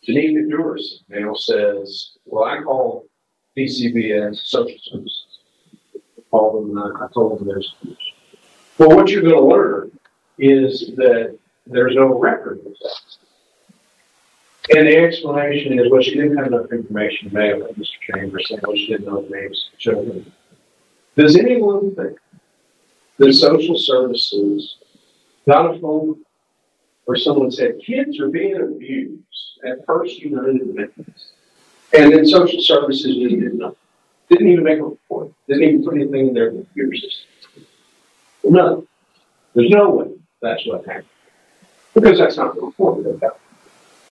Janine Durst, male, says, well, I call DCBS social services. Call them, I told them there's. Well, what you're going to learn is that there's no record of that. And the explanation is, well, she didn't have enough information to mail it, Mr. Chambers said, well, she didn't know the names of children. Does anyone think that social services got a phone where someone said, kids are being abused at First United Methodist, and then social services just didn't know? Didn't even make a report. Didn't even put anything in their computer system. No. There's no way that's what happened. Because that's not the report about.